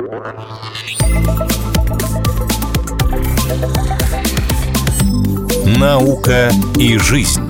Наука и жизнь.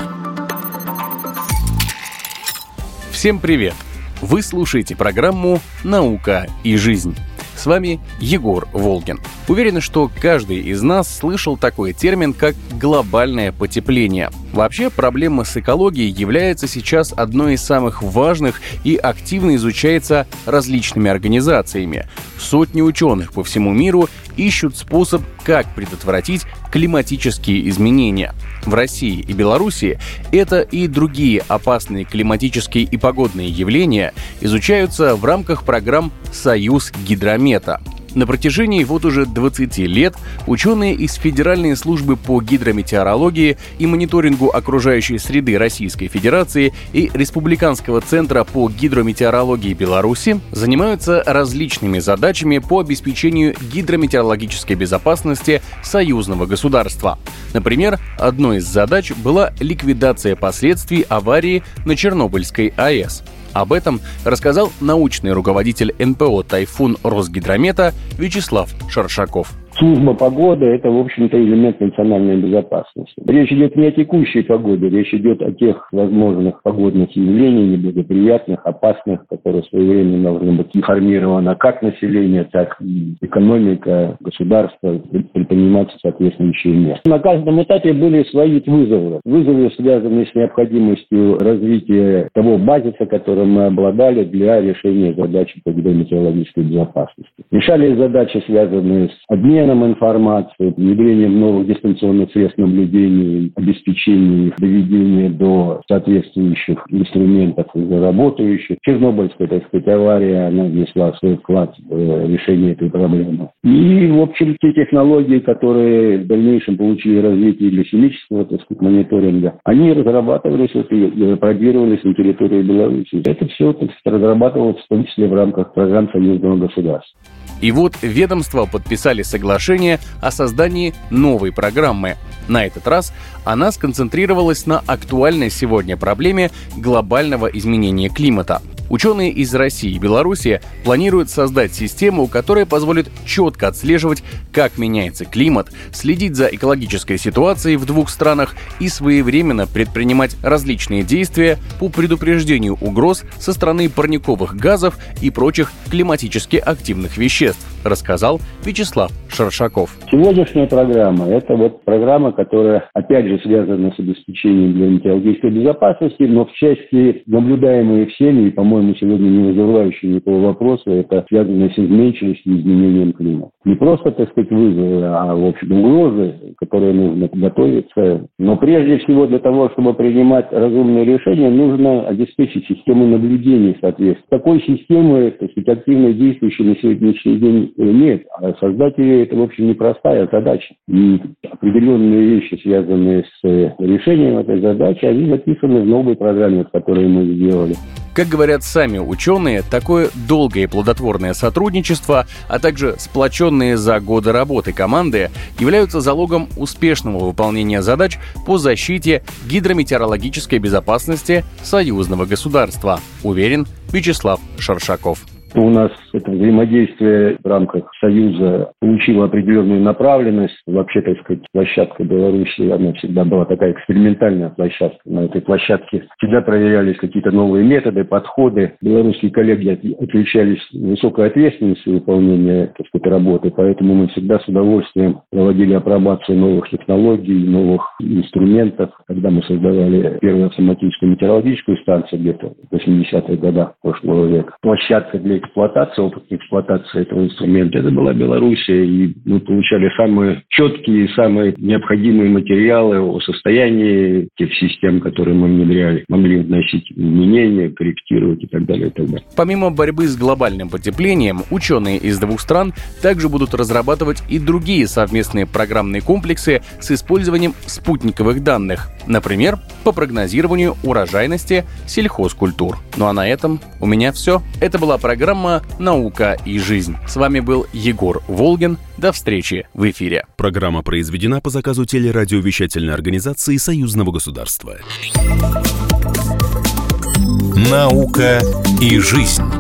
Всем привет! Вы слушаете программу «Наука и жизнь». С вами Егор Волгин. Уверен, что каждый из нас слышал такой термин, как глобальное потепление. Вообще, проблема с экологией является сейчас одной из самых важных и активно изучается различными организациями. Сотни ученых по всему миру ищут способ, как предотвратить климатические изменения. В России и Беларуси это и другие опасные климатические и погодные явления изучаются в рамках программ «Союз Гидромета». На протяжении уже 20 лет ученые из Федеральной службы по гидрометеорологии и мониторингу окружающей среды Российской Федерации и Республиканского центра по гидрометеорологии Беларуси занимаются различными задачами по обеспечению гидрометеорологической безопасности союзного государства. Например, одной из задач была ликвидация последствий аварии на Чернобыльской АЭС. Об этом рассказал научный руководитель НПО «Тайфун» Росгидромета Вячеслав Шаршаков. Служба погоды – это, в общем-то, элемент национальной безопасности. Речь идет не о текущей погоде, речь идет о тех возможных погодных явлениях, неблагоприятных, опасных, которые своевременно должны быть информированы как население, так и экономика, государство, предприниматься соответствующие меры. На каждом этапе были свои вызовы. Вызовы, связанные с необходимостью развития того базиса, которым мы обладали для решения задач по гидрометеорологической безопасности. Решали задачи, связанные с обменом информации, внедрением новых дистанционных средств наблюдения, обеспечением их доведения до соответствующих инструментов уже работающих. Чернобыльская, авария, она внесла свой вклад в решение этой проблемы. И, в общем, те технологии, которые в дальнейшем получили развитие для химического, мониторинга, они разрабатывались и продвинулись на территории Беларуси. Это все, разрабатывалось в том числе в рамках программ союзного государства. И ведомства подписали соглашение о создании новой программы. На этот раз она сконцентрировалась на актуальной сегодня проблеме глобального изменения климата. Ученые из России и Беларуси планируют создать систему, которая позволит четко отслеживать, как меняется климат, следить за экологической ситуацией в двух странах и своевременно предпринимать различные действия по предупреждению угроз со стороны парниковых газов и прочих климатически активных веществ, рассказал Вячеслав Шаршаков. Сегодняшняя программа – это программа, которая, опять же, связана с обеспечением гидрометеорологической безопасности, но в части наблюдаемые всеми и, по-моему, сегодня не вызывающие никакого вопроса, это связано с изменчивостью и изменением климата. Не просто, вызовы, а, в общем, угрозы, которые нужно готовиться. Но прежде всего для того, чтобы принимать разумные решения, нужно обеспечить систему наблюдения соответственно. Такой системы, активно действующей на сегодняшний день нет. А создать ее – это, в общем, непростая задача. И определенные вещи, связанные с решением этой задачи, они записаны в новой программе, которую мы сделали. Как говорят сами ученые, такое долгое и плодотворное сотрудничество, а также сплоченные за годы работы команды являются залогом успешного выполнения задач по защите гидрометеорологической безопасности союзного государства, уверен Вячеслав Шаршаков. У нас это взаимодействие в рамках Союза получило определенную направленность. Вообще, площадка Беларуси, она всегда была такая экспериментальная площадка. На этой площадке всегда проверялись какие-то новые методы, подходы. Белорусские коллеги отличались высокой ответственностью выполнения работы, поэтому мы всегда с удовольствием проводили апробацию новых технологий, новых инструментов. Когда мы создавали первую автоматическую метеорологическую станцию где-то в 80-х годах прошлого века, площадка для опыт эксплуатации этого инструмента. Это была Белоруссия, и мы получали самые четкие, самые необходимые материалы о состоянии тех систем, которые мы внедряли. Могли вносить изменения, корректировать и так далее, и так далее. Помимо борьбы с глобальным потеплением, ученые из двух стран также будут разрабатывать и другие совместные программные комплексы с использованием спутниковых данных. Например, по прогнозированию урожайности сельхозкультур. Ну а на этом у меня все. Это была программа «Наука и жизнь». С вами был Егор Волгин. До встречи в эфире. Программа произведена по заказу телерадиовещательной организации Союзного государства. «Наука и жизнь».